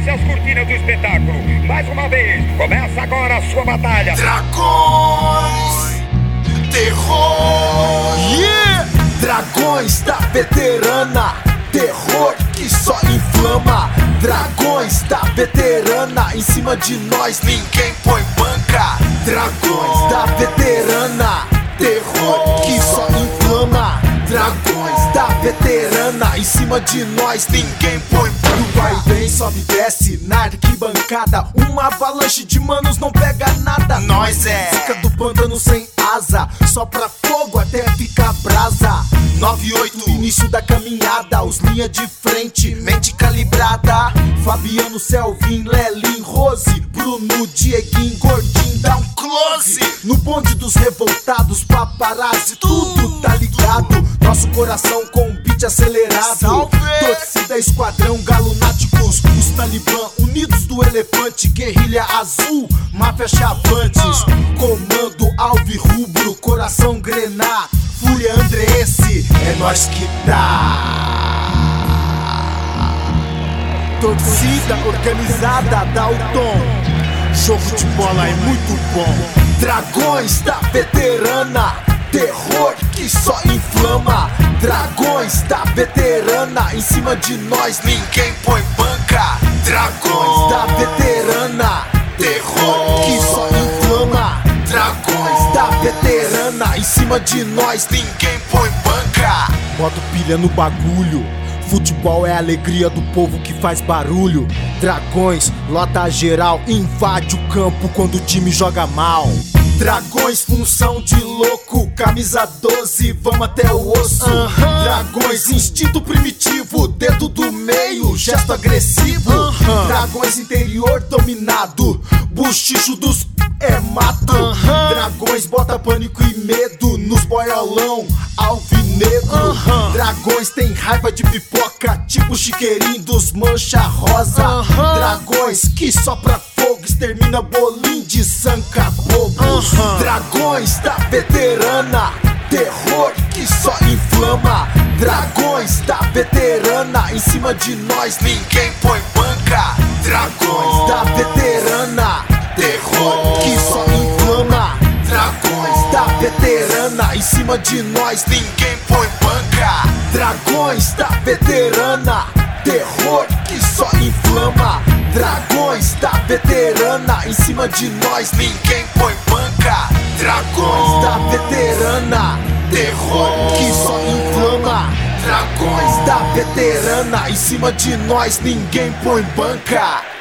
Baixem as cortinas do espetáculo. Mais uma vez, começa agora a sua batalha. Dragões, terror. Yeah! Dragões da veterana, terror que só inflama. Dragões da veterana, em cima de nós ninguém põe banca. Dragões da veterana, terror que só inflama. Dragões da veterana, em cima de nós ninguém põe banca. Vai e vem, sobe e desce na arquibancada. Uma avalanche de manos não pega nada. Nós é Fica do pântano sem asa, só pra fogo até ficar brasa. 98, Início da caminhada, os linha de frente, mente calibrada. Fabiano, Selvin, Lelin, Rose, Bruno, Dieguinho, Gordinho, dá um close. no bonde dos revoltados, paparazzi, tudo tá ligado. Nosso coração com um beat acelerado. Salve! Torcida, esquadrão, galunáticos, os talibã, unidos do elefante, guerrilha azul, máfia chavantes, comando alvirrubro, coração grená, fúria andreense, é nós que tá. Torcida organizada dá o tom, jogo de bola é muito bom. Dragões da veterana, terror que só inflama. Dragões da veterana, em cima de nós ninguém põe banca. Dragões da veterana, terror que só inflama. Dragões da veterana, em cima de nós ninguém põe banca. Bota pilha no bagulho. Futebol é a alegria do povo que faz barulho. Dragões, lota geral, invade o campo quando o time joga mal. Dragões, função de louco, camisa 12, vamos até o osso. Dragões, instinto primitivo, dedo do meio, gesto agressivo. Dragões, interior dominado, buchicho dos é mato. Dragões, bota pânico e medo nos boiolão alvinegro. Dragões, tem raiva de pipoca, tipo chiqueirinho dos mancha rosa. Dragões, que sopra fogo, extermina bolinho de sanca bobos. Dragões da veterana, terror que só inflama. Dragões da veterana, em cima de nós ninguém põe banca. Dragões da veterana, terror que só inflama. Dragões da veterana, em cima de nós ninguém põe banca. Dragões da veterana, terror que só inflama. Dragões da veterana, em cima de nós ninguém põe banca. Dragões da veterana, terror que só inflama. Dragões da veterana, em cima de nós ninguém põe banca.